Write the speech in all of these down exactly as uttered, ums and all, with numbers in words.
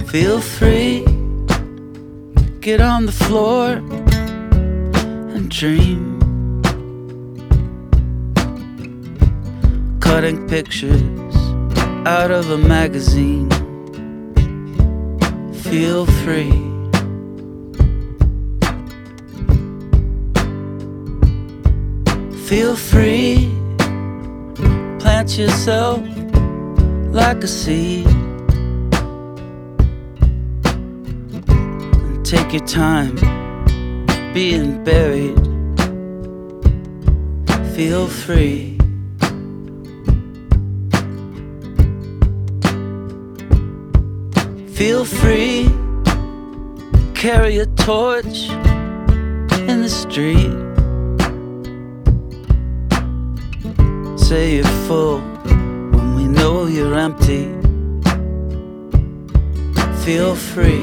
Feel free, get on the floor and dream. Cutting pictures out of a magazine. Feel free. Feel free, plant yourself like a seed. And take your time being buried. Feel free. Feel free, carry a torch in the street. Say you're full when we know you're empty. Feel free.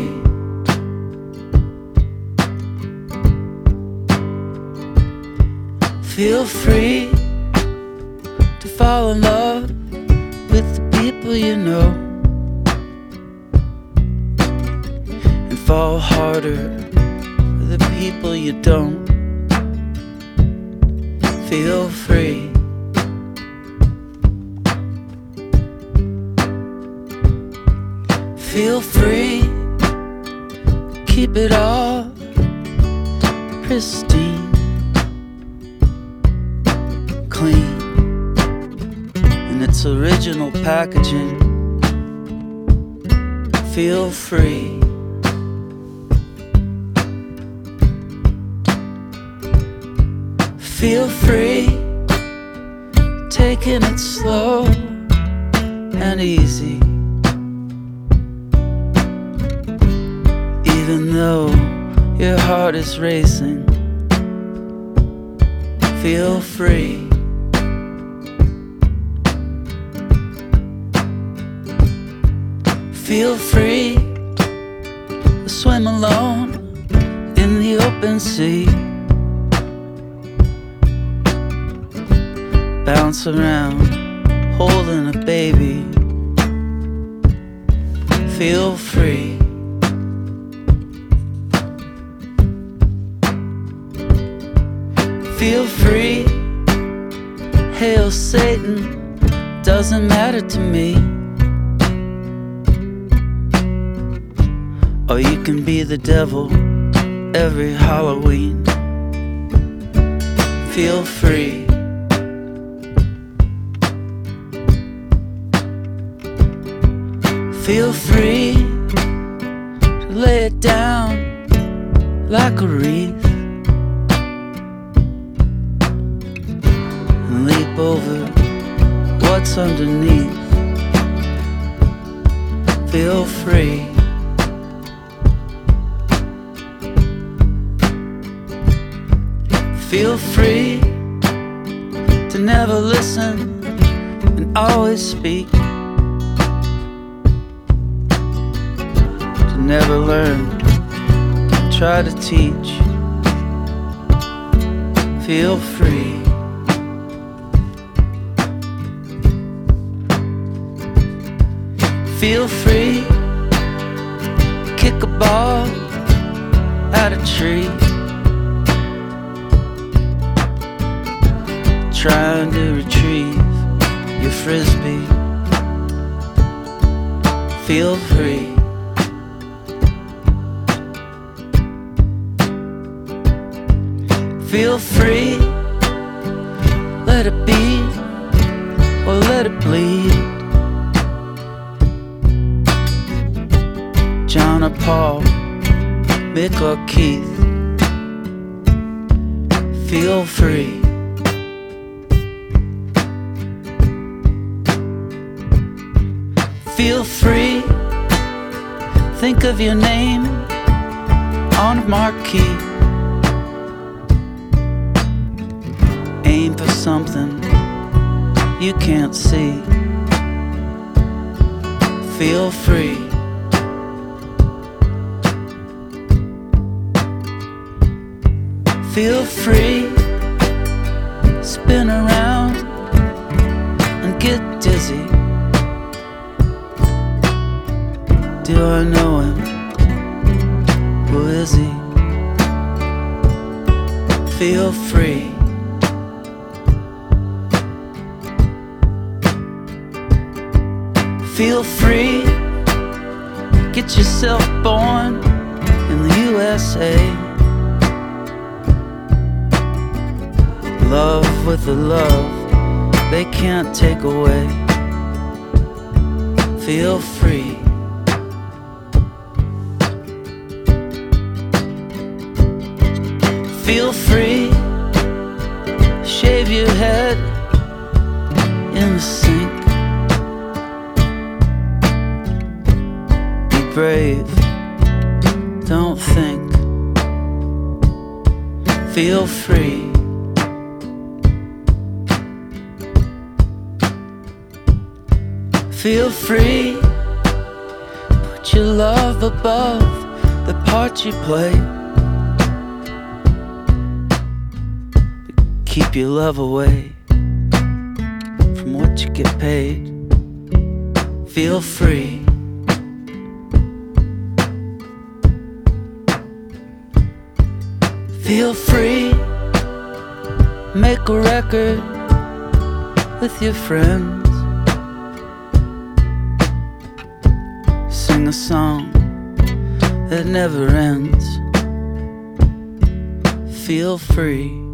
Feel free to fall in love with the people you know, and fall harder for the people you don't. Feel free. Feel free, keep it all pristine, clean, in its original packaging. Feel free. Feel free, taking it slow and easy. Even though your heart is racing, feel free. Feel free to swim alone in the open sea. Bounce around, holding a baby. Feel free. Feel free, hail Satan, doesn't matter to me. Or you can be the devil every Halloween. Feel free. Feel free to lay it down like a wreath and leap over what's underneath. Feel free. Feel free to never listen and always speak. Never learn, try to teach. Feel free. Feel free, kick a ball at a tree, trying to retrieve your frisbee. Feel free. Feel free, let it be or let it bleed. John or Paul, Mick or Keith. Feel free. Feel free, think of your name on a marquee. Aim for something you can't see. Feel free. Feel free, spin around and get dizzy. Do I know him? Who is he? Feel free. Feel free. Get yourself born in the U S A. Love with the love they can't take away. Feel free. Feel free. Shave your head in the sink. Be brave. Don't think. Feel free. Feel free. Put your love above the part you play. Keep your love away from what you get paid. Feel free. Feel free. Make a record with your friends. Sing a song that never ends. Feel free.